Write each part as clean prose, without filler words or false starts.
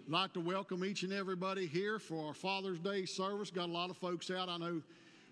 I'd like to welcome each and everybody here for our Father's Day service. Got a lot of folks out, I know,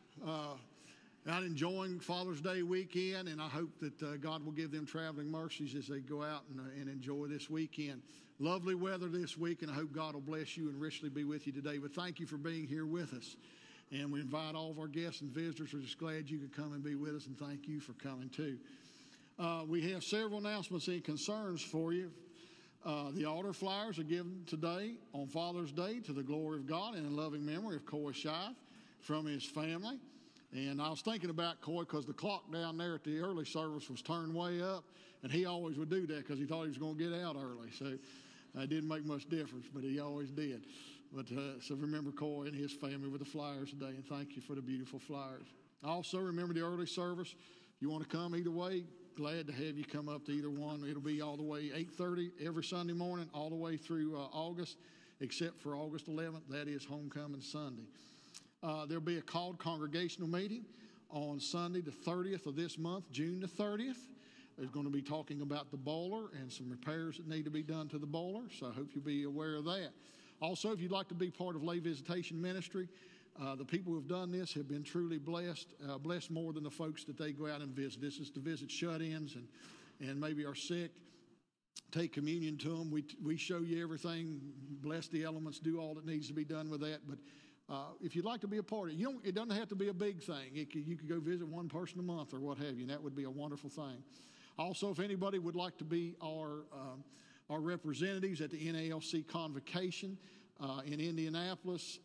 out enjoying Father's Day weekend, and I hope that God will give them traveling mercies as they go out and enjoy this weekend. Lovely weather this week, and I hope God will bless you and richly be with you today. But thank you for being here with us. And we invite all of our guests and visitors. We're just glad you could come and be with us, and thank you for coming too. We have several announcements and concerns for you. The altar flyers are given today on Father's Day to the glory of God and in loving memory of Coy Shive from his family. And I was thinking about Coy because the clock down there at the early service was turned way up, and he always would do that because he thought he was going to get out early. So it didn't make much difference, but he always did. But so remember Coy and his family with the flyers today, and thank you for the beautiful flyers. Also remember the early service. If you want to come either way, glad to have you come up to either one. It'll be all the way 8:30 every Sunday morning, all the way through August, except for August 11th. That is Homecoming Sunday. There'll be a called congregational meeting on Sunday the 30th of this month, June the 30th. There's going to be talking about the boiler and some repairs that need to be done to the boiler, so I hope you'll be aware of that. Also, if you'd like to be part of Lay Visitation Ministry, the people who have done this have been truly blessed, blessed more than the folks that they go out and visit. This is to visit shut-ins and maybe are sick. Take communion to them. We show you everything, bless the elements, do all that needs to be done with that. But if you'd like to be a part of it, it doesn't have to be a big thing. You could go visit one person a month or what have you, and that would be a wonderful thing. Also, if anybody would like to be our representatives at the NALC Convocation in Indianapolis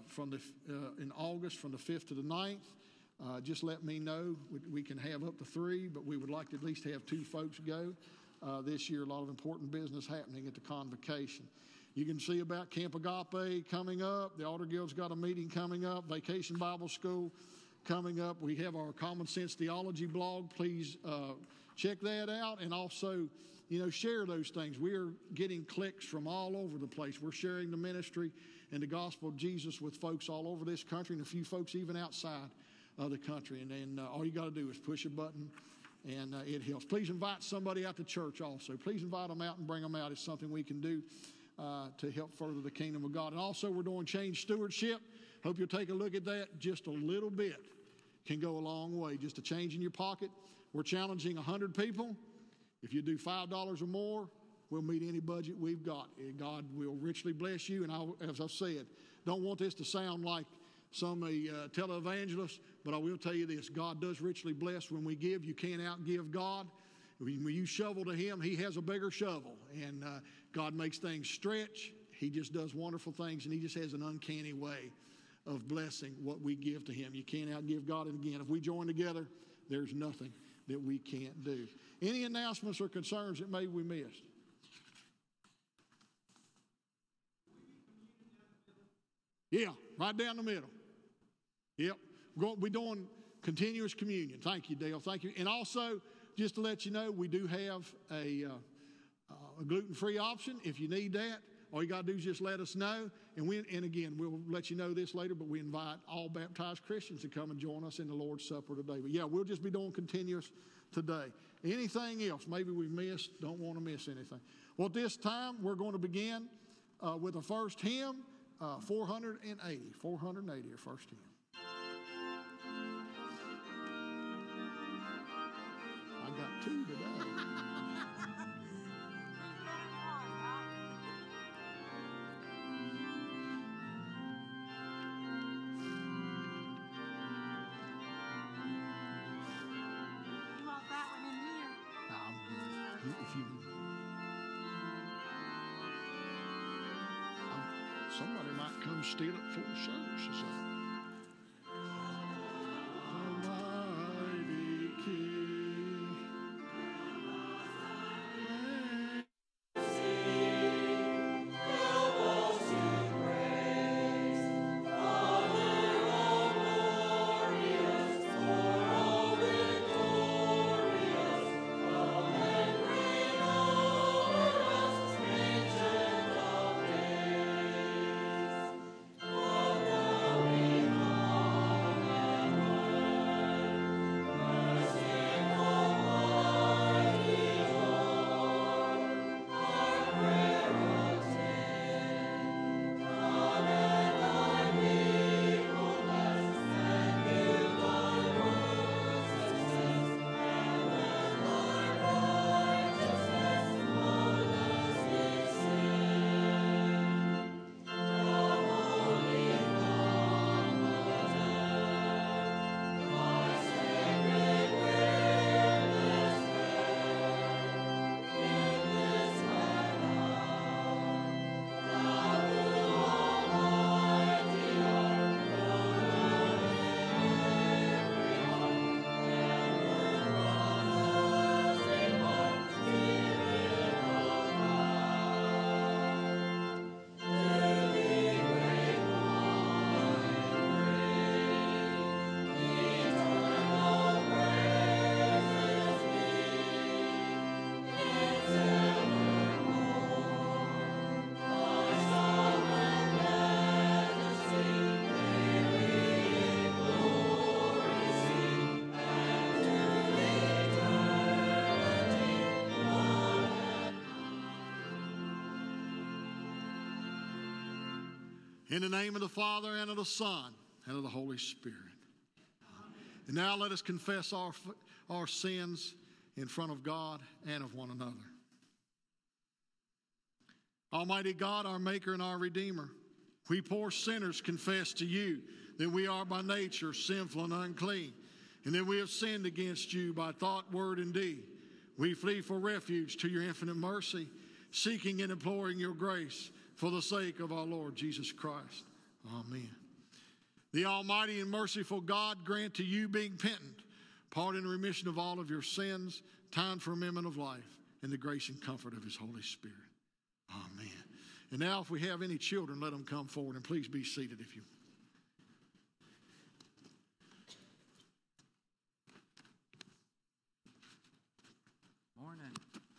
in August from the 5th to the 9th. Just let me know. We can have up to 3, but we would like to at least have 2 folks go. This year, a lot of important business happening at the convocation. You can see about Camp Agape coming up. The Altar Guild's got a meeting coming up. Vacation Bible School coming up. We have our Common Sense Theology blog. Please check that out, and also share those things. We're getting clicks from all over the place. We're sharing the ministry and the gospel of Jesus with folks all over this country and a few folks even outside of the country. And then all you got to do is push a button, and it helps. Please invite somebody out to church also. Please invite them out and bring them out. It's something we can do to help further the kingdom of God. And also we're doing change stewardship. Hope you'll take a look at that. Just a little bit can go a long way. Just a change in your pocket. We're challenging 100 people. If you do $5 or more, we'll meet any budget we've got. God will richly bless you. And as I've said, don't want this to sound like some televangelist, but I will tell you this. God does richly bless when we give. You can't outgive God. When you shovel to Him, He has a bigger shovel. And God makes things stretch. He just does wonderful things, and He just has an uncanny way of blessing what we give to Him. You can't outgive God. And again, if we join together, there's nothing that we can't do. Any announcements or concerns that maybe we missed? Yeah, right down the middle. Yep. We're doing continuous communion. Thank you, Dale. Thank you. And also, just to let you know, we do have a gluten-free option. If you need that, all you got to do is just let us know. And again, we'll let you know this later, but we invite all baptized Christians to come and join us in the Lord's Supper today. But yeah, we'll just be doing continuous today. Anything else maybe we missed? Don't want to miss anything. Well, at this time, we're going to begin with the first hymn, 480. 480, our first hymn. I got 2 today. Somebody might come steal it before service is up. Almighty King. Glory. In the name of the Father, and of the Son, and of the Holy Spirit. And now let us confess our sins in front of God and of one another. Almighty God, our Maker and our Redeemer, we poor sinners confess to you that we are by nature sinful and unclean, and that we have sinned against you by thought, word, and deed. We flee for refuge to your infinite mercy, seeking and imploring your grace for the sake of our Lord Jesus Christ. Amen. The Almighty and merciful God grant to you, being penitent, pardon and remission of all of your sins, time for amendment of life, and the grace and comfort of his Holy Spirit. Amen. And now if we have any children, let them come forward, and please be seated if you Morning.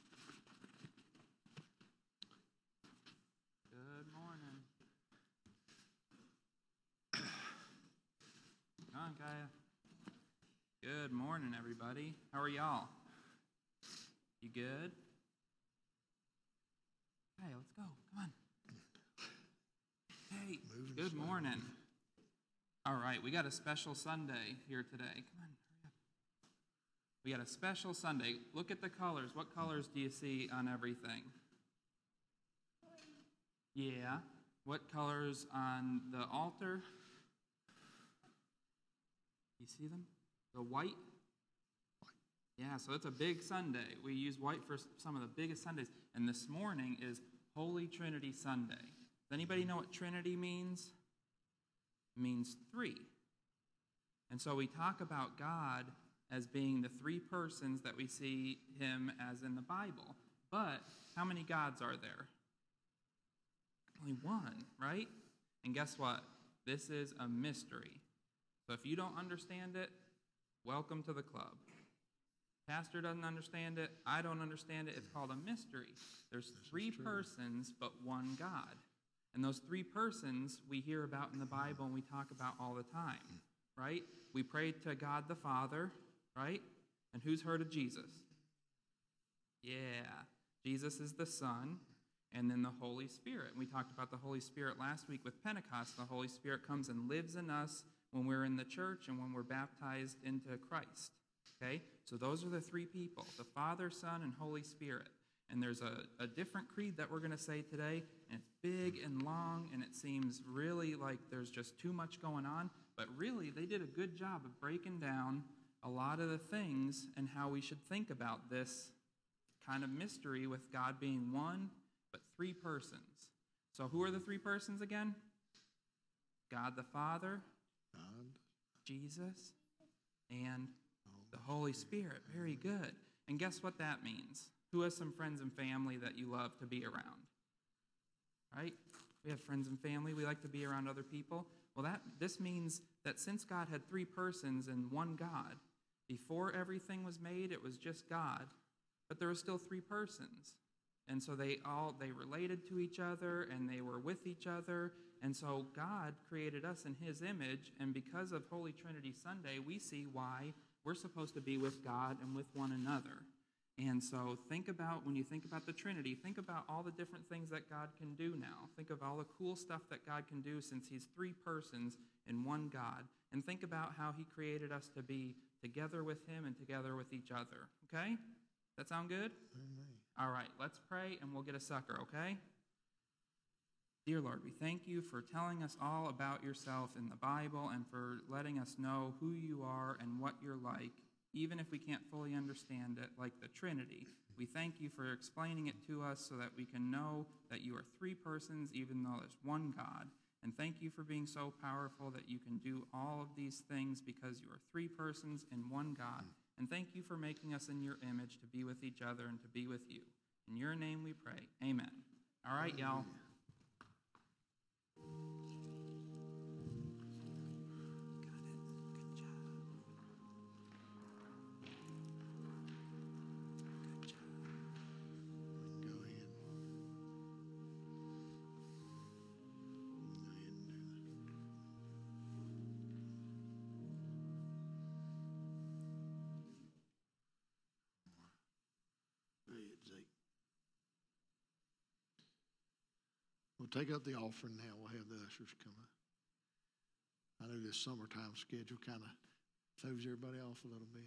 Good morning. Come on, Kaya. Good morning, everybody. How are y'all? You good? Hey, let's go. Come on. Hey, good morning. All right, we got a special Sunday here today. Come on, hurry up. We got a special Sunday. Look at the colors. What colors do you see on everything? Yeah. What colors on the altar? You see them? The white? Yeah, so it's a big Sunday. We use white for some of the biggest Sundays. And this morning is Holy Trinity Sunday. Does anybody know what Trinity means? It means three. And so we talk about God as being the three persons that we see him as in the Bible. But how many gods are there? Only one, right? And guess what? This is a mystery. So if you don't understand it, welcome to the club. Pastor doesn't understand it. I don't understand it. It's called a mystery. There's three persons, but one God. And those three persons we hear about in the Bible and we talk about all the time, right? We pray to God the Father, right? And who's heard of Jesus? Yeah, Jesus is the Son, and then the Holy Spirit. We talked about the Holy Spirit last week with Pentecost. The Holy Spirit comes and lives in us when we're in the church and when we're baptized into Christ. Okay, so those are the three people, the Father, Son, and Holy Spirit. And there's a different creed that we're going to say today, and it's big and long, and it seems really like there's just too much going on, but really they did a good job of breaking down a lot of the things and how we should think about this kind of mystery with God being one, but three persons. So who are the three persons again? God the Father, Jesus, and the Holy Spirit. Very good. And guess what that means? Who has some friends and family that you love to be around? Right? We have friends and family. We like to be around other people. Well, this means that since God had three persons and one God, before everything was made, it was just God, but there were still three persons. And so they related to each other, and they were with each other. And so God created us in his image, and because of Holy Trinity Sunday, we see why we're supposed to be with God and with one another. And so when you think about the Trinity, think about all the different things that God can do now. Think of all the cool stuff that God can do since he's three persons in one God. And think about how he created us to be together with him and together with each other. Okay? That sound good? Amen. All right, let's pray and we'll get a sucker, okay? Dear Lord, we thank you for telling us all about yourself in the Bible and for letting us know who you are and what you're like, even if we can't fully understand it, like the Trinity. We thank you for explaining it to us so that we can know that you are three persons, even though there's one God. And thank you for being so powerful that you can do all of these things because you are three persons in one God. And thank you for making us in your image to be with each other and to be with you. In your name we pray. Amen. All right, y'all. We'll take up the offering now. We'll have the ushers come up. I know this summertime schedule kind of throws everybody off a little bit.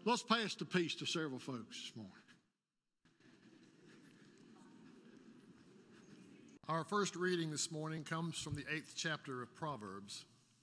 Let's pass the peace to several folks this morning. Our first reading this morning comes from the 8th chapter of Proverbs.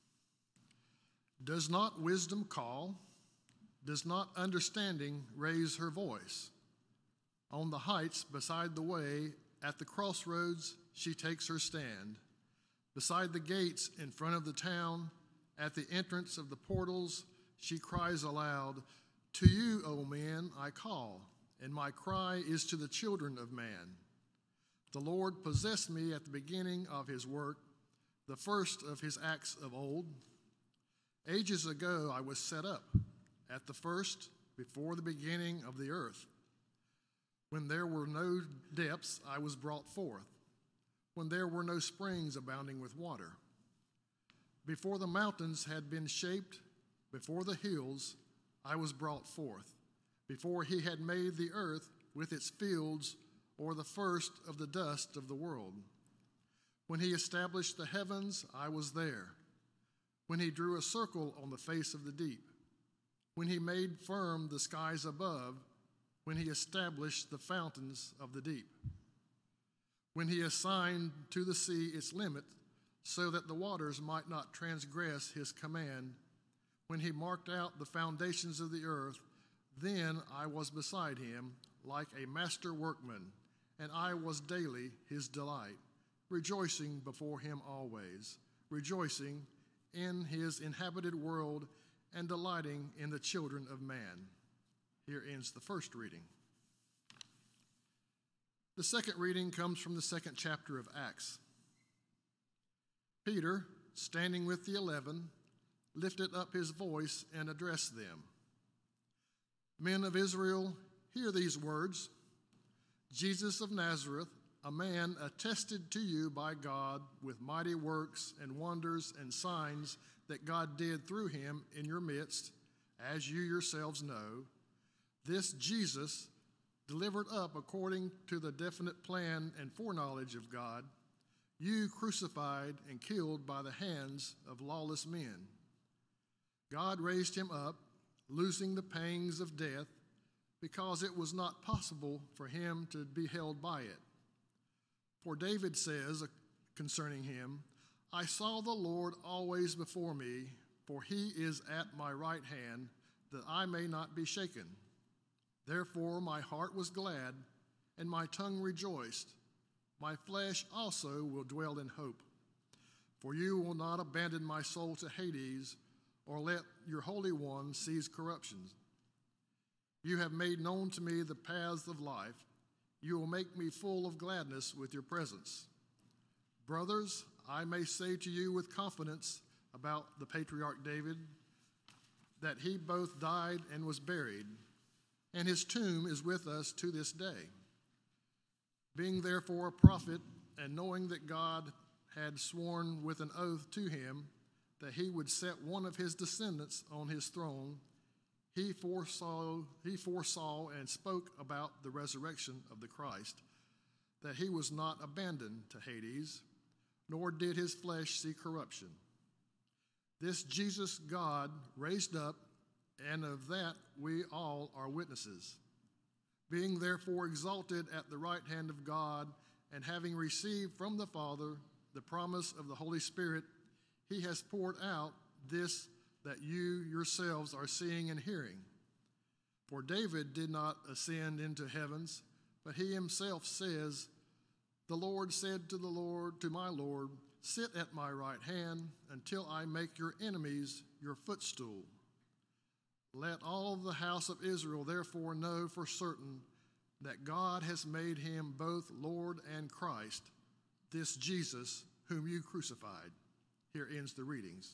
Does not wisdom call? Does not understanding raise her voice? On the heights beside the way, at the crossroads, she takes her stand. Beside the gates in front of the town, at the entrance of the portals, she cries aloud, "To you, O men, I call, and my cry is to the children of man." The Lord possessed me at the beginning of his work, the first of his acts of old. Ages ago I was set up, at the first, before the beginning of the earth. When there were no depths, I was brought forth, when there were no springs abounding with water. Before the mountains had been shaped, before the hills, I was brought forth, before he had made the earth with its fields, or the first of the dust of the world. When he established the heavens, I was there. When he drew a circle on the face of the deep. When he made firm the skies above. When he established the fountains of the deep. When he assigned to the sea its limit, so that the waters might not transgress his command. When he marked out the foundations of the earth, then I was beside him like a master workman, and I was daily his delight, rejoicing before him always, rejoicing in his inhabited world and delighting in the children of man. Here ends the first reading. The second reading comes from the 2nd chapter of Acts. Peter, standing with the 11, lifted up his voice and addressed them. Men of Israel, hear these words. Jesus of Nazareth, a man attested to you by God with mighty works and wonders and signs that God did through him in your midst, as you yourselves know. This Jesus, delivered up according to the definite plan and foreknowledge of God, you crucified and killed by the hands of lawless men. God raised him up, losing the pangs of death, because it was not possible for him to be held by it. For David says concerning him, I saw the Lord always before me, for he is at my right hand, that I may not be shaken. Therefore my heart was glad, and my tongue rejoiced. My flesh also will dwell in hope. For you will not abandon my soul to Hades, or let your Holy One seize corruption. You have made known to me the paths of life. You will make me full of gladness with your presence. Brothers, I may say to you with confidence about the patriarch David, that he both died and was buried, and his tomb is with us to this day. Being therefore a prophet, and knowing that God had sworn with an oath to him that he would set one of his descendants on his throne, he foresaw and spoke about the resurrection of the Christ, that he was not abandoned to Hades, nor did his flesh see corruption. This Jesus God raised up, and of that we all are witnesses. Being therefore exalted at the right hand of God, and having received from the Father the promise of the Holy Spirit, he has poured out this that you yourselves are seeing and hearing. For David did not ascend into heavens, but he himself says, the Lord said to my Lord, sit at my right hand until I make your enemies your footstool. Let all the house of Israel therefore know for certain that God has made him both Lord and Christ, this Jesus whom you crucified. Here ends the readings.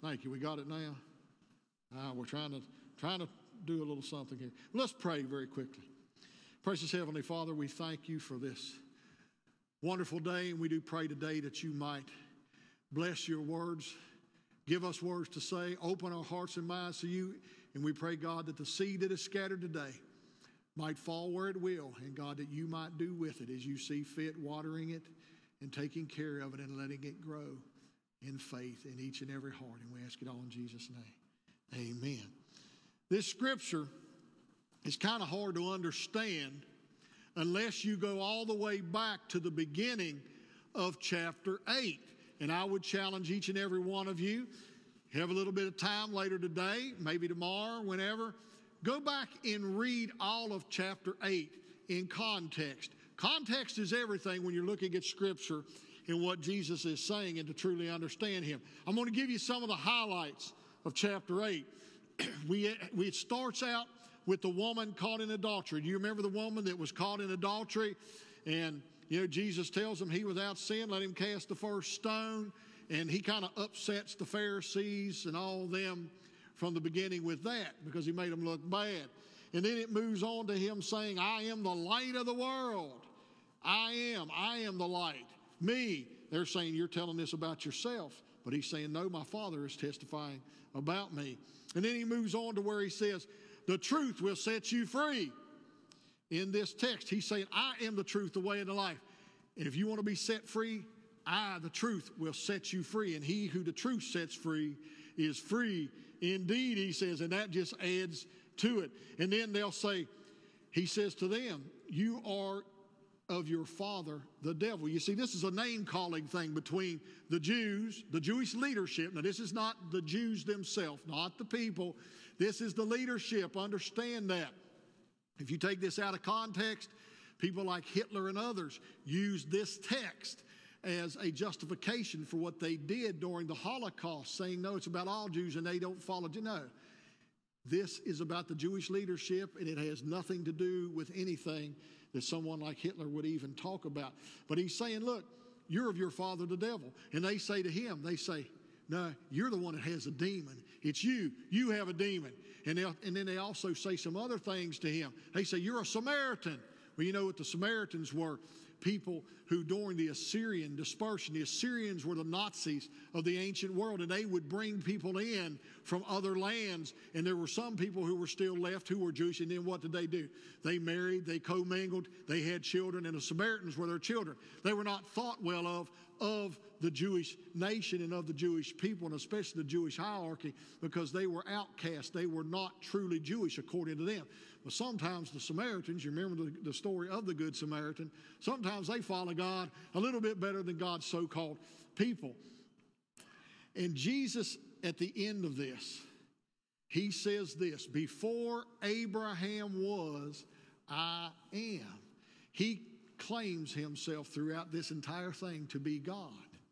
Thank you. We got it now. We're trying to do a little something here. Let's pray very quickly. Precious Heavenly Father, we thank you for this wonderful day, and we do pray today that you might bless your words, give us words to say, open our hearts and minds to you, and we pray, God, that the seed that is scattered today might fall where it will, and God, that you might do with it as you see fit, watering it and taking care of it and letting it grow in faith in each and every heart. And we ask it all in Jesus' name. Amen. This scripture is kind of hard to understand unless you go all the way back to the beginning of chapter 8. And I would challenge each and every one of you, have a little bit of time later today, maybe tomorrow, whenever, go back and read all of chapter 8 in context. Context is everything when you're looking at Scripture and what Jesus is saying and to truly understand Him. I'm going to give you some of the highlights of chapter 8. It starts out with the woman caught in adultery. Do you remember the woman that was caught in adultery? And, Jesus tells him he without sin, let him cast the first stone. And he kind of upsets the Pharisees and all them from the beginning with that because he made them look bad. And then it moves on to him saying, I am the light of the world. I am the light. Me. They're saying, you're telling this about yourself. But he's saying, no, my Father is testifying about me. And then he moves on to where he says, the truth will set you free. In this text, he's saying, I am the truth, the way, and the life. And if you want to be set free, I, the truth, will set you free. And he who the truth sets free is free indeed, he says. And that just adds to it. And then they'll say, he says to them, you are of your father, the devil. You see, this is a name-calling thing between the Jews, the Jewish leadership. Now, this is not the Jews themselves, not the people. This is the leadership. Understand that. If you take this out of context, people like Hitler and others use this text as a justification for what they did during the Holocaust, saying, no, it's about all Jews and they don't follow. No, this is about the Jewish leadership, and it has nothing to do with anything that someone like Hitler would even talk about. But he's saying, look, you're of your father, the devil. And they say to him, no, you're the one that has a demon. It's you. You have a demon. And then they also say some other things to him. They say, you're a Samaritan. Well, you know what the Samaritans were? People who during the Assyrian dispersion, the Assyrians were the Nazis of the ancient world, and they would bring people in from other lands, and there were some people who were still left who were Jewish, and then what did? They married, they commingled, they had children, and the Samaritans were their children. They were not thought well of the Jewish nation and of the Jewish people, and especially the Jewish hierarchy, because they were outcasts. They were not truly Jewish according to them. But sometimes the Samaritans, you remember the story of the Good Samaritan, sometimes they follow God a little bit better than God's so-called people. And Jesus, at the end of this, he says this, before Abraham was, I am. He claims himself throughout this entire thing to be God.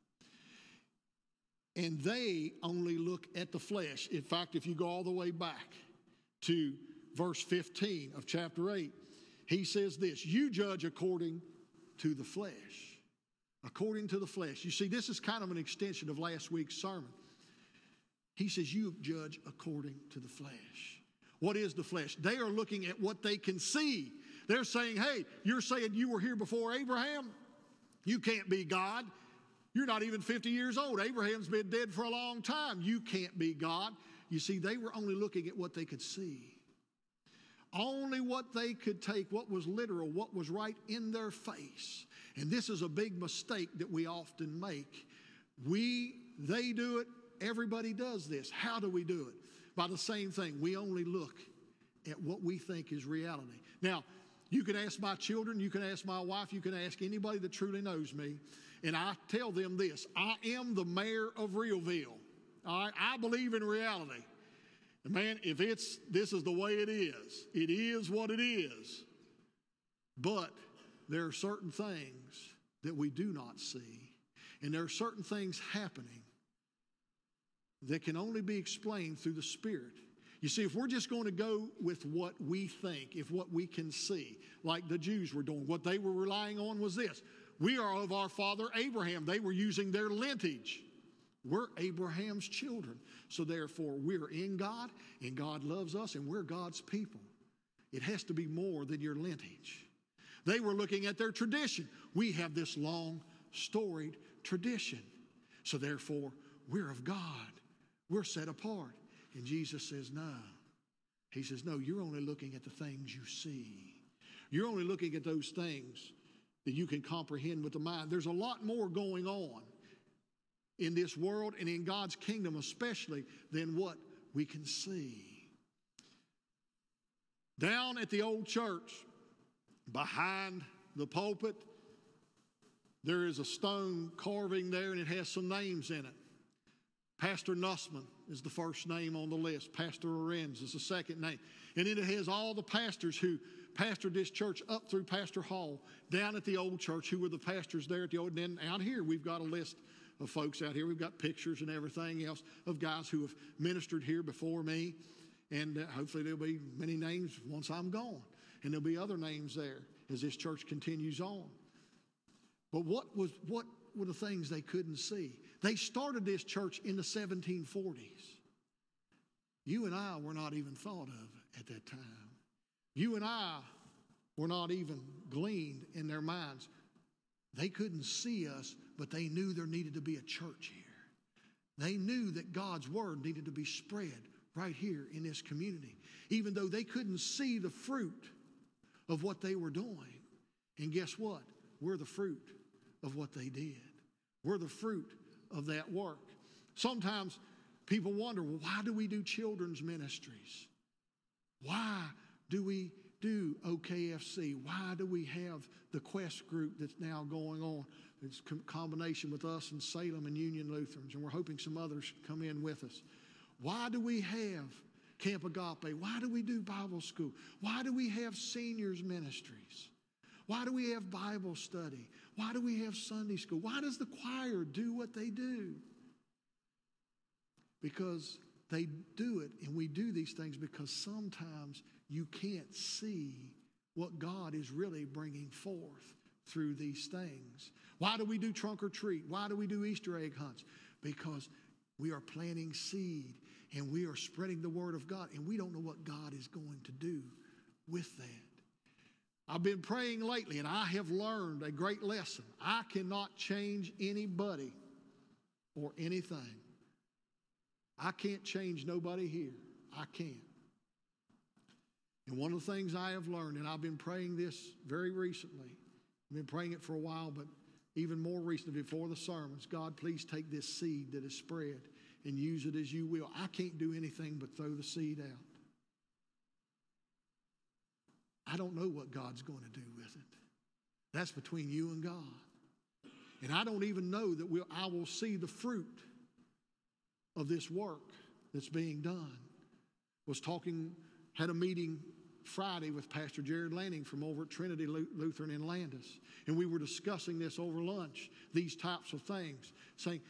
And they only look at the flesh. In fact, if you go all the way back to verse 15 of chapter 8, he says this, you judge according to the flesh. According to the flesh. You see, this is kind of an extension of last week's sermon. He says, you judge according to the flesh. What is the flesh? They are looking at what they can see. They're saying, hey, you're saying you were here before Abraham? You can't be God. You're not even 50 years old. Abraham's been dead for a long time. You can't be God. You see, they were only looking at what they could see. Only what they could take, what was literal, what was right in their face. And this is a big mistake that we often make. They do it, everybody does this. How do we do it? By the same thing. We only look at what we think is reality. Now, you can ask my children, you can ask my wife, you can ask anybody that truly knows me, and I tell them this, I am the mayor of Realville. All right? I believe in reality. And man, if this is the way it is what it is. But there are certain things that we do not see, and there are certain things happening that can only be explained through the Spirit. You see, if we're just going to go with what we think, if what we can see, like the Jews were doing, what they were relying on was this. We are of our father Abraham. They were using their lineage. We're Abraham's children. So therefore, we're in God, and God loves us, and we're God's people. It has to be more than your lineage. They were looking at their tradition. We have this long, storied tradition. So therefore, we're of God. We're set apart. And Jesus says, no. He says, no, you're only looking at the things you see. You're only looking at those things that you can comprehend with the mind. There's a lot more going on in this world and in God's kingdom especially than what we can see. Down at the old church, behind the pulpit, there is a stone carving there, and it has some names in it. Pastor Nussman is the first name on the list. Pastor Lorenz is the second name. And then it has all the pastors who pastored this church up through Pastor Hall, down at the old church, who were the pastors there at the old. And then out here, we've got a list of folks out here. We've got pictures and everything else of guys who have ministered here before me. And hopefully there'll be many names once I'm gone. And there'll be other names there as this church continues on. But what were the things they couldn't see? They started this church in the 1740s. You and I were not even thought of at that time. You and I were not even gleaned in their minds. They couldn't see us, but they knew there needed to be a church here. They knew that God's word needed to be spread right here in this community, even though they couldn't see the fruit of what they were doing. And guess what? We're the fruit of what they did. We're the fruit of that work. Sometimes people wonder, well, why do we do children's ministries? Why do we do OKFC? Why do we have the Quest group that's now going on? It's a combination with us and Salem and Union Lutherans, and we're hoping some others come in with us. Why do we have Camp Agape? Why do we do Bible school? Why do we have seniors ministries? Why do we have Bible study? Why do we have Sunday school? Why does the choir do what they do? Because they do it, and we do these things because sometimes you can't see what God is really bringing forth through these things. Why do we do trunk or treat? Why do we do Easter egg hunts? Because we are planting seed, and we are spreading the word of God, and we don't know what God is going to do with that. I've been praying lately, and I have learned a great lesson. I cannot change anybody or anything. I can't change nobody here. I can't. And one of the things I have learned, and I've been praying this very recently, I've been praying it for a while, but even more recently before the sermons, God, please take this seed that is spread and use it as you will. I can't do anything but throw the seed out. I don't know what God's going to do with it. That's between you and God. And I don't even know that I will see the fruit of this work that's being done. Had a meeting Friday with Pastor Jared Lanning from over at Trinity Lutheran in Landis. And we were discussing this over lunch, these types of things, saying,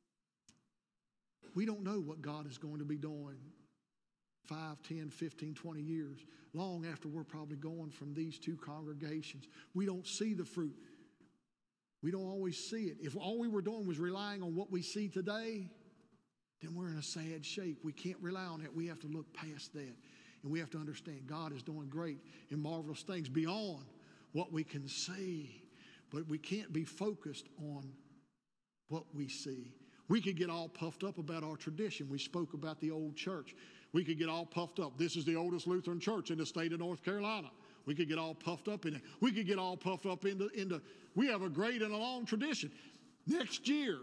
we don't know what God is going to be doing 5, 10, 15, 20 years, long after we're probably going from these two congregations. We don't see the fruit. We don't always see it. If all we were doing was relying on what we see today, then we're in a sad shape. We can't rely on that. We have to look past that. And we have to understand God is doing great and marvelous things beyond what we can see. But we can't be focused on what we see. We could get all puffed up about our tradition. We spoke about the old church. We could get all puffed up. This is the oldest Lutheran church in the state of North Carolina. We could get all puffed up in it. We could get all puffed up into we have a great and a long tradition. Next year,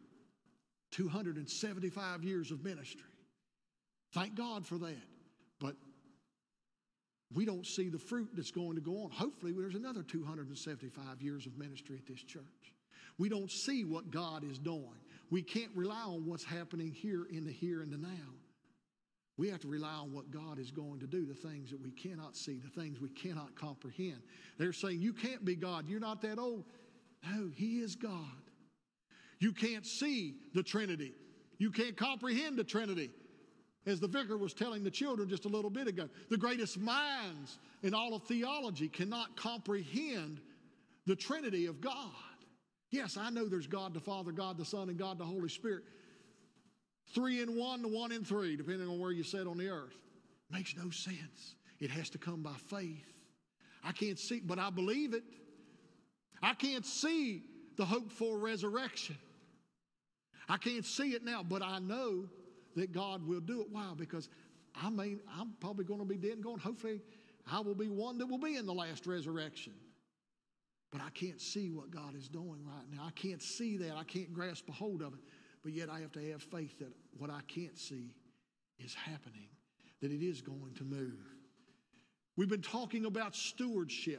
275 years of ministry. Thank God for that. But we don't see the fruit that's going to go on. Hopefully, there's another 275 years of ministry at this church. We don't see what God is doing. We can't rely on what's happening here and the now. We have to rely on what God is going to do, the things that we cannot see, the things we cannot comprehend. They're saying, you can't be God. You're not that old. No, He is God. You can't see the Trinity. You can't comprehend the Trinity. As the vicar was telling the children just a little bit ago, the greatest minds in all of theology cannot comprehend the Trinity of God. Yes, I know there's God the Father, God the Son, and God the Holy Spirit, 3 in 1 to 1 in 3, depending on where you sit on the earth. Makes no sense. It has to come by faith. I can't see, but I believe it. I can't see the hope for resurrection. I can't see it now, but I know that God will do it. Why? Because I'm probably going to be dead and gone. Hopefully, I will be one that will be in the last resurrection. But I can't see what God is doing right now. I can't see that. I can't grasp a hold of it. But yet I have to have faith that what I can't see is happening, that it is going to move. We've been talking about stewardship.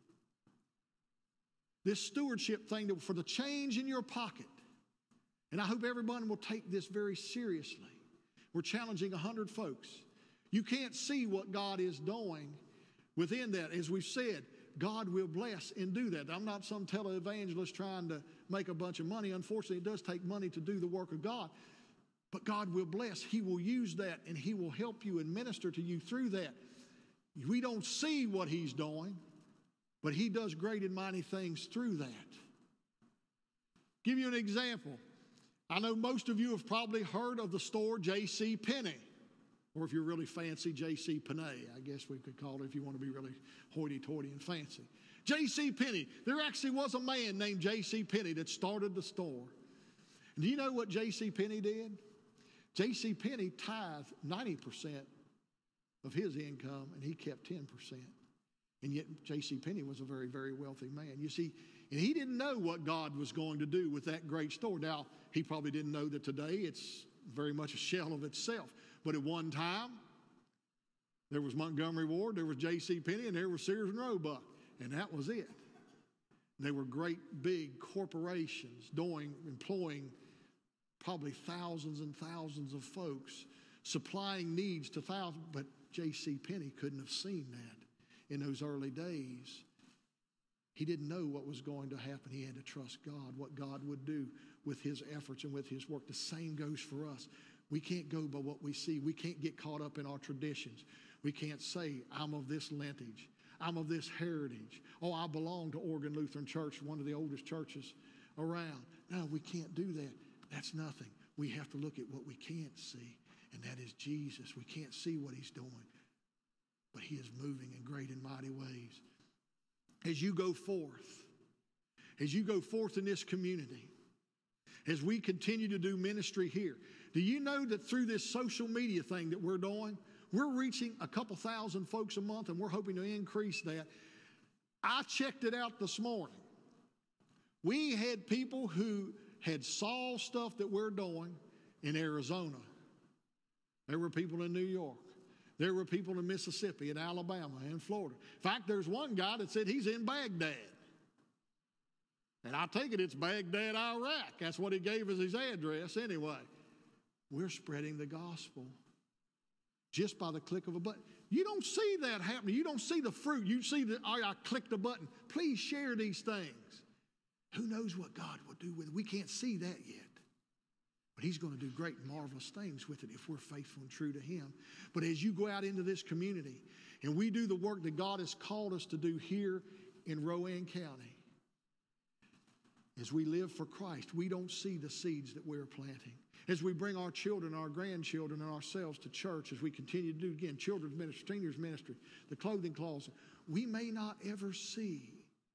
This stewardship thing for the change in your pocket. And I hope everyone will take this very seriously. We're challenging 100 folks. You can't see what God is doing within that. As we've said, God will bless and do that. I'm not some televangelist trying to make a bunch of money. Unfortunately, it does take money to do the work of God. But God will bless. He will use that, and He will help you and minister to you through that. We don't see what He's doing, but He does great and mighty things through that. Give you an example. I know most of you have probably heard of the store J.C. Penney, or if you're really fancy, J.C. Penney, I guess we could call it if you want to be really hoity-toity and fancy. J.C. Penney. There actually was a man named J.C. Penney that started the store. And do you know what J.C. Penney did? J.C. Penney tithed 90% of his income, and he kept 10%. And yet J.C. Penney was a very, very wealthy man. You see, and he didn't know what God was going to do with that great store. Now, he probably didn't know that today it's very much a shell of itself. But at one time, there was Montgomery Ward, there was J.C. Penney, and there was Sears and Roebuck. And that was it. They were great big corporations employing probably thousands and thousands of folks, supplying needs to thousands. But J.C. Penney couldn't have seen that in those early days. He didn't know what was going to happen. He had to trust God, what God would do with His efforts and with His work. The same goes for us. We can't go by what we see. We can't get caught up in our traditions. We can't say, I'm of this lineage. I'm of this heritage. Oh, I belong to Oregon Lutheran Church, one of the oldest churches around. No, we can't do that. That's nothing. We have to look at what we can't see, and that is Jesus. We can't see what He's doing, but He is moving in great and mighty ways. As you go forth in this community, as we continue to do ministry here, do you know that through this social media thing that we're doing, we're reaching a couple thousand folks a month, and we're hoping to increase that. I checked it out this morning. We had people who had saw stuff that we're doing in Arizona. There were people in New York. There were people in Mississippi, in Alabama, and Florida. In fact, there's one guy that said he's in Baghdad. And I take it it's Baghdad, Iraq. That's what he gave as his address anyway. We're spreading the gospel just by the click of a button. You don't see that happening. You don't see the fruit. You see that, oh, I clicked a button. Please share these things. Who knows what God will do with it? We can't see that yet. But He's going to do great and marvelous things with it if we're faithful and true to Him. But as you go out into this community and we do the work that God has called us to do here in Rowan County, as we live for Christ, we don't see the seeds that we're planting. As we bring our children, our grandchildren, and ourselves to church, as we continue to do, again, children's ministry, seniors ministry, the clothing closet, we may not ever see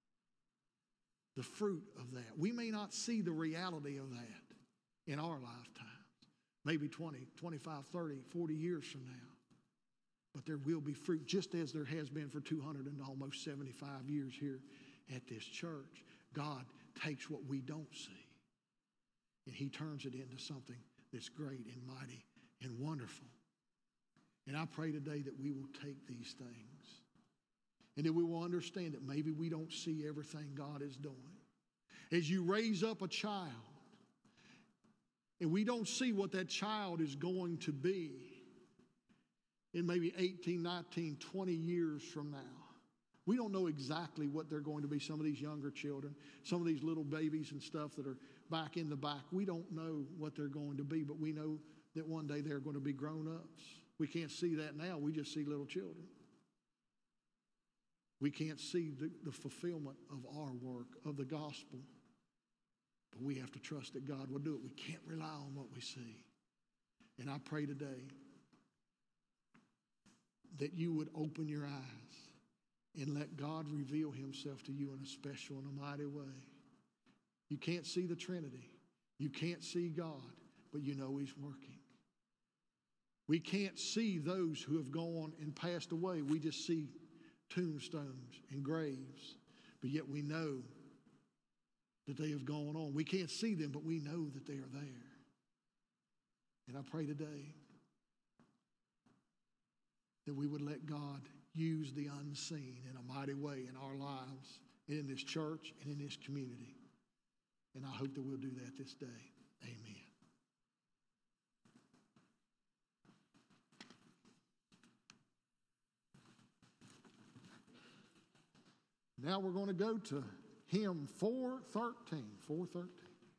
the fruit of that. We may not see the reality of that in our lifetimes, maybe 20, 25, 30, 40 years from now. But there will be fruit, just as there has been for 200 and almost 75 years here at this church. God takes what we don't see, and He turns it into something that's great and mighty and wonderful. And I pray today that we will take these things and that we will understand that maybe we don't see everything God is doing. As you raise up a child and we don't see what that child is going to be in maybe 18, 19, 20 years from now. We don't know exactly what they're going to be. Some of these younger children, some of these little babies and stuff that are back in the back, we don't know what they're going to be, but we know that one day they're going to be grown-ups. We can't see that now. We just see little children. We can't see the fulfillment of our work, of the gospel, but we have to trust that God will do it. We can't rely on what we see. And I pray today that you would open your eyes and let God reveal himself to you in a special and a mighty way. You can't see the Trinity. You can't see God, but you know he's working. We can't see those who have gone and passed away. We just see tombstones and graves, but yet we know that they have gone on. We can't see them, but we know that they are there. And I pray today that we would let God use the unseen in a mighty way in our lives, in this church, and in this community. And I hope that we'll do that this day. Amen. Now we're going to go to hymn 413. 413.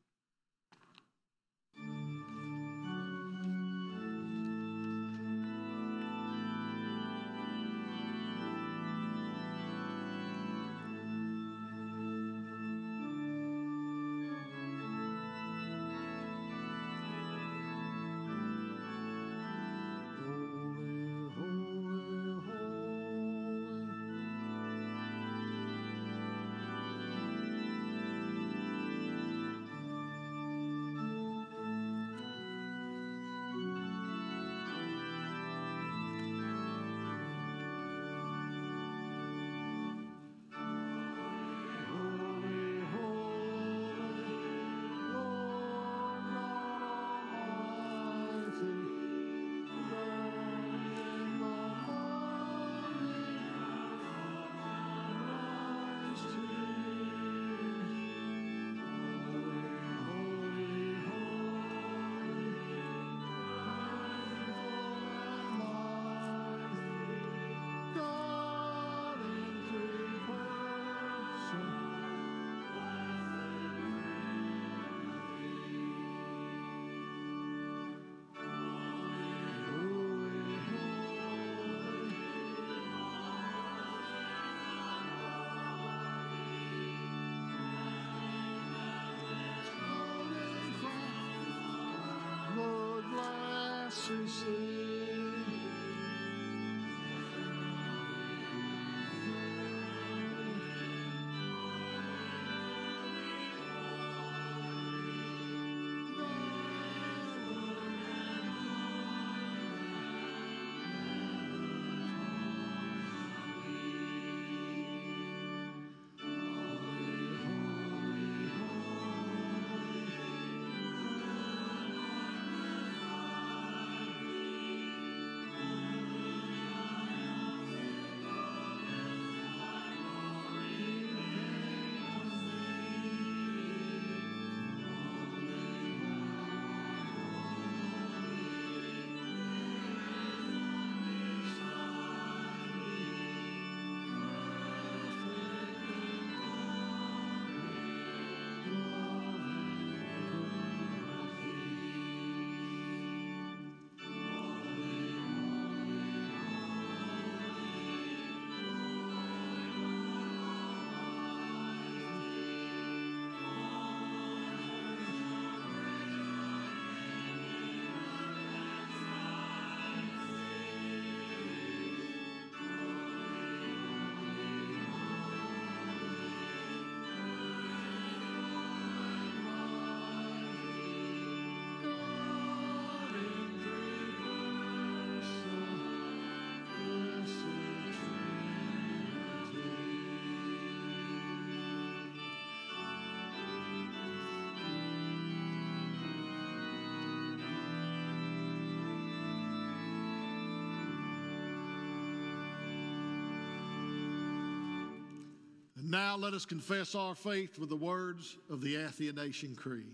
Now let us confess our faith with the words of the Athanasian Creed.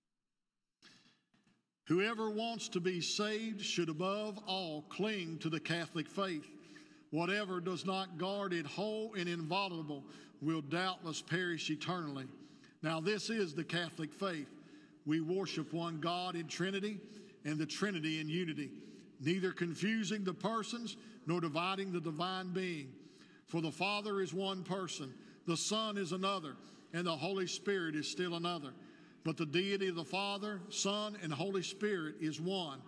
Whoever wants to be saved should above all cling to the Catholic faith. Whatever does not guard it whole and inviolable will doubtless perish eternally. Now this is the Catholic faith. We worship one God in Trinity, and the Trinity in unity, neither confusing the persons nor dividing the divine being. For the Father is one person, the Son is another, and the Holy Spirit is still another. But the deity of the Father, Son, and Holy Spirit is one,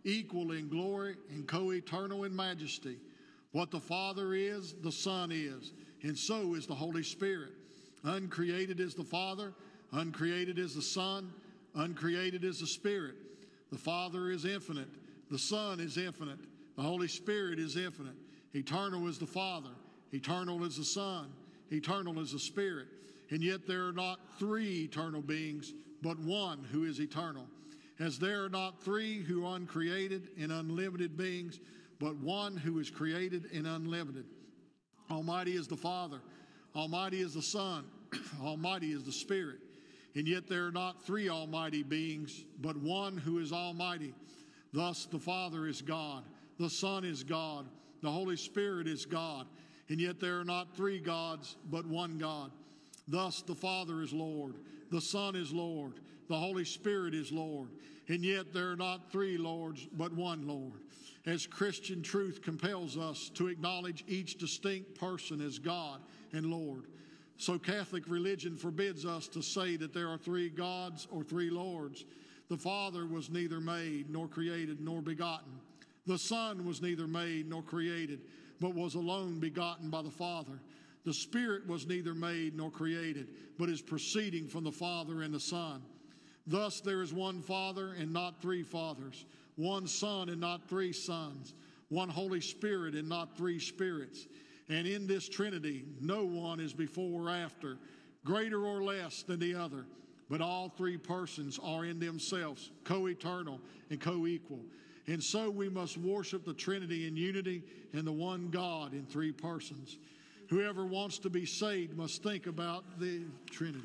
equal in glory and co-eternal in majesty. What the Father is, the Son is, and so is the Holy Spirit. Uncreated is the Father, uncreated is the Son, uncreated is the Spirit. The Father is infinite, the Son is infinite, the Holy Spirit is infinite. Eternal is the Father, eternal is the Son, eternal is the Spirit. And yet there are not three eternal beings, but one who is eternal. As there are not three who are uncreated and unlimited beings, but one who is created and unlimited. Almighty is the Father, almighty is the Son, almighty is the Spirit. And yet there are not three almighty beings, but one who is almighty. Thus the Father is God, the Son is God, the Holy Spirit is God. And yet there are not three gods, but one God. Thus the Father is Lord, the Son is Lord, the Holy Spirit is Lord. And yet there are not three Lords, but one Lord. As Christian truth compels us to acknowledge each distinct person as God and Lord, so Catholic religion forbids us to say that there are three gods or three lords. The Father was neither made nor created nor begotten. The Son was neither made nor created, but was alone begotten by the Father. The Spirit was neither made nor created, but is proceeding from the Father and the Son. Thus there is one Father and not three fathers, one Son and not three sons, one Holy Spirit and not three spirits. And in this Trinity, no one is before or after, greater or less than the other, but all three persons are in themselves co-eternal and co-equal. And so we must worship the Trinity in unity and the one God in three persons. Whoever wants to be saved must think about the Trinity.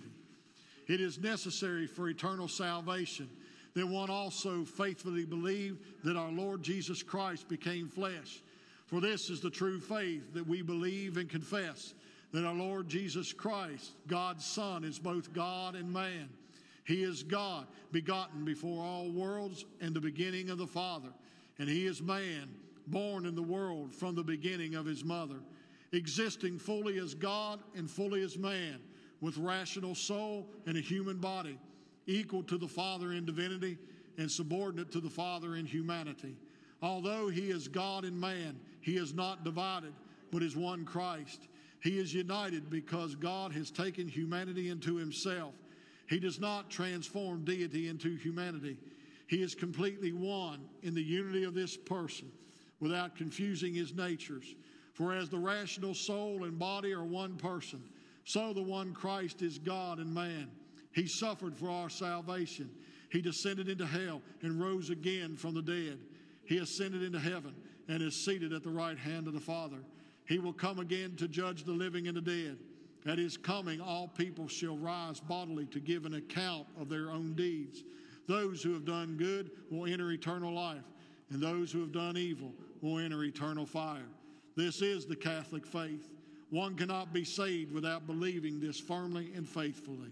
It is necessary for eternal salvation that one also faithfully believe that our Lord Jesus Christ became flesh. For this is the true faith, that we believe and confess that our Lord Jesus Christ, God's Son, is both God and man. He is God, begotten before all worlds and the beginning of the Father. And he is man, born in the world from the beginning of his mother, existing fully as God and fully as man, with rational soul and a human body, equal to the Father in divinity and subordinate to the Father in humanity. Although he is God and man, he is not divided, but is one Christ. He is united because God has taken humanity into himself. He does not transform deity into humanity. He is completely one in the unity of this person without confusing his natures. For as the rational soul and body are one person, so the one Christ is God and man. He suffered for our salvation. He descended into hell and rose again from the dead. He ascended into heaven and is seated at the right hand of the Father. He will come again to judge the living and the dead. At his coming, all people shall rise bodily to give an account of their own deeds. Those who have done good will enter eternal life, and those who have done evil will enter eternal fire. This is the Catholic faith. One cannot be saved without believing this firmly and faithfully.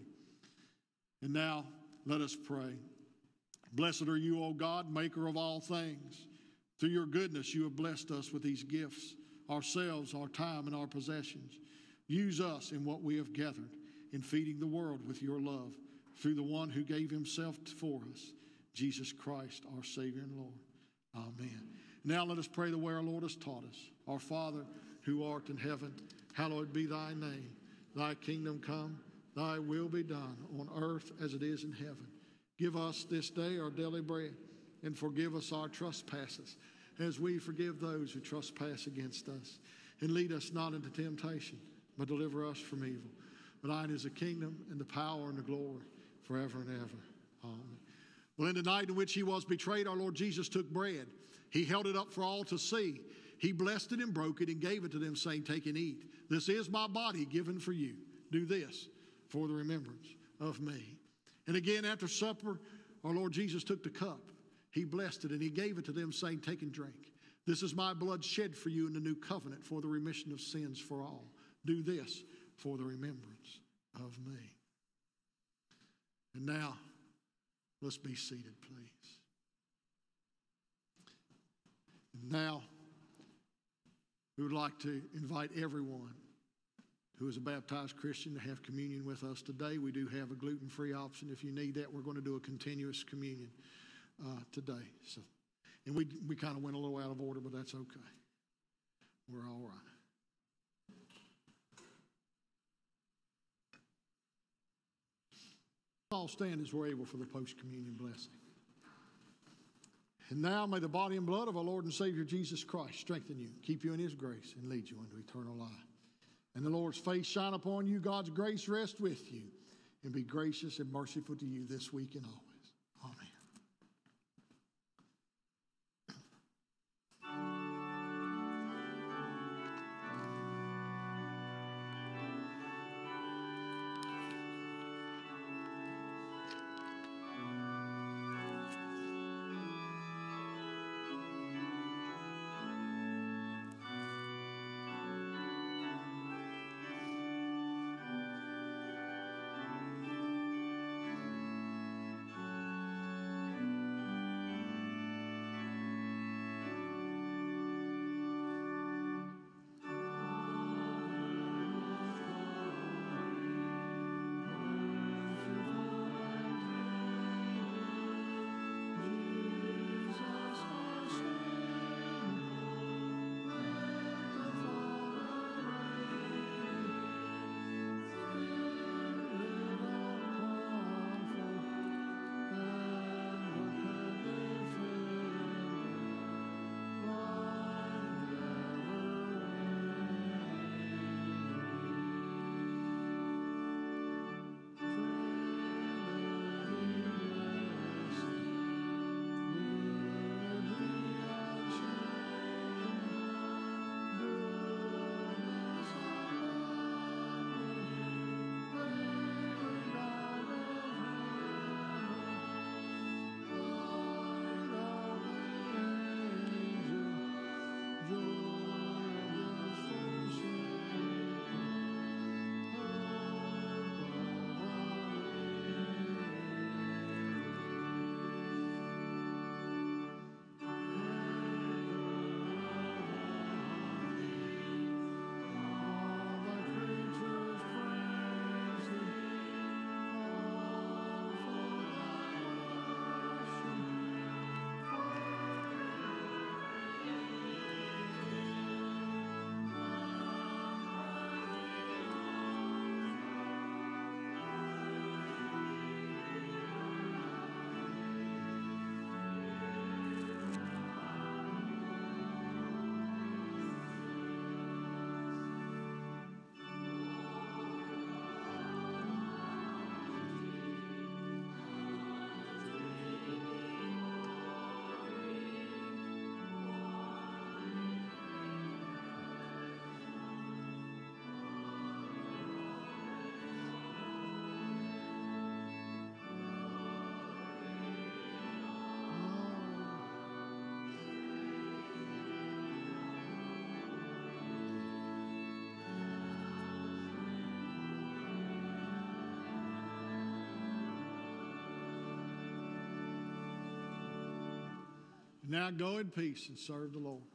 And now, let us pray. Blessed are you, O God, maker of all things. Through your goodness, you have blessed us with these gifts, ourselves, our time, and our possessions. Use us in what we have gathered in feeding the world with your love through the one who gave himself for us, Jesus Christ, our Savior and Lord. Amen. Now let us pray the way our Lord has taught us. Our Father, who art in heaven, hallowed be thy name. Thy kingdom come, thy will be done on earth as it is in heaven. Give us this day our daily bread, and forgive us our trespasses, as we forgive those who trespass against us. And lead us not into temptation, but deliver us from evil. For thine is the kingdom, and the power, and the glory, forever and ever. Amen. Well, in the night in which he was betrayed, our Lord Jesus took bread. He held it up for all to see. He blessed it and broke it and gave it to them, saying, take and eat. This is my body given for you. Do this for the remembrance of me. And again, after supper, our Lord Jesus took the cup. He blessed it and he gave it to them, saying, take and drink. This is my blood shed for you in the new covenant for the remission of sins for all. Do this for the remembrance of me. And now, let's be seated, please. And now, we would like to invite everyone who is a baptized Christian to have communion with us today. We do have a gluten-free option if you need that. We're going to do a continuous communion today. So, And we kind of went a little out of order, but that's okay. We're all right. All stand as we're able for the post-communion blessing. And now may the body and blood of our Lord and Savior Jesus Christ strengthen you, keep you in his grace, and lead you into eternal life. And the Lord's face shine upon you, God's grace rest with you, and be gracious and merciful to you this week and always. Amen. Now go in peace and serve the Lord.